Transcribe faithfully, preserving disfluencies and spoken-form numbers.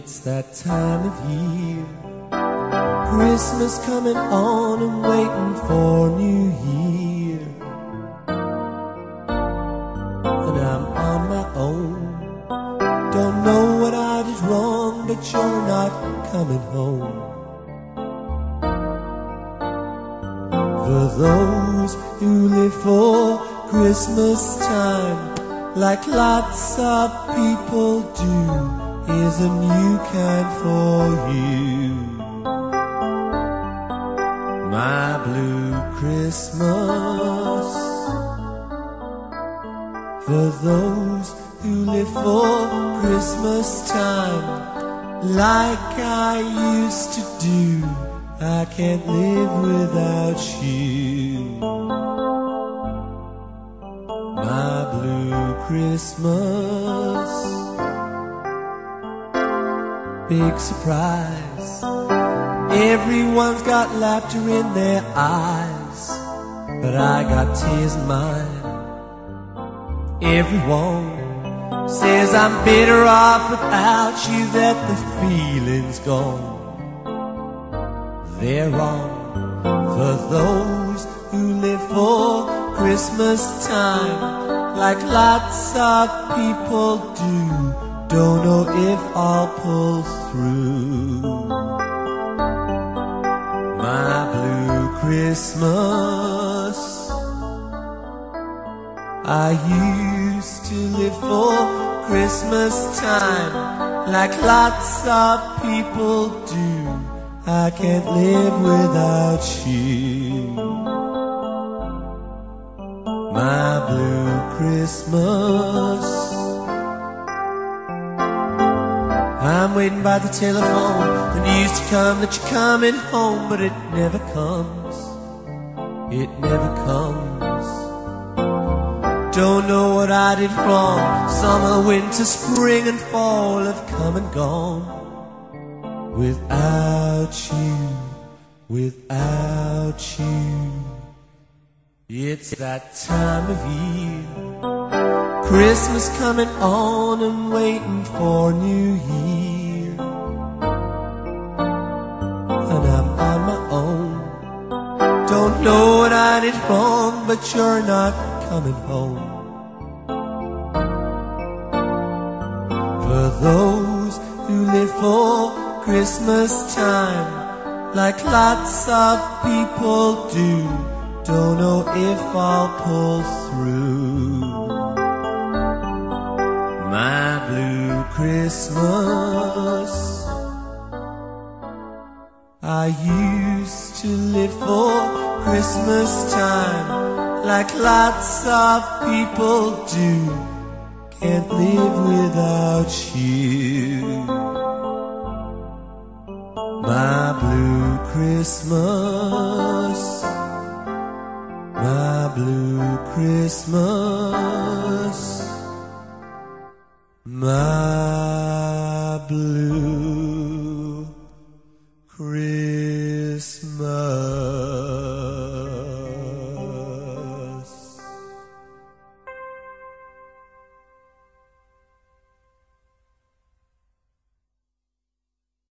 It's that time of year, Christmas coming on and waiting for New Year. And I'm on my own, don't know what I did wrong, but you're not coming home. For those who live for Christmas time, like lots of people do, here's a new kind for you. My Blue Christmas. For those who live for Christmas time, like I used to do, I can't live without you. My Blue Christmas. Big surprise, everyone's got laughter in their eyes, but I got tears in mine. Everyone says I'm better off without you, that the feeling's gone. They're wrong. For those who live for Christmas time, like lots of people do, don't know if I'll pull through. My Blue Christmas. I used to live for Christmas time, like lots of people do. I can't live without you. My Blue Christmas. I'm waiting by the telephone, the news to come that you're coming home, but it never comes, it never comes. Don't know what I did wrong, summer, winter, spring and fall have come and gone. Without you, without you. It's that time of year, Christmas coming on and waiting for New Year. And I'm on my own, don't know what I did wrong, but you're not coming home. For those who live for Christmas time, like lots of people do, don't know if I'll pull through. My Blue Christmas. I used to live for Christmas time, like lots of people do. Can't live without you. My Blue Christmas. My Blue Christmas. My Blue Christmas.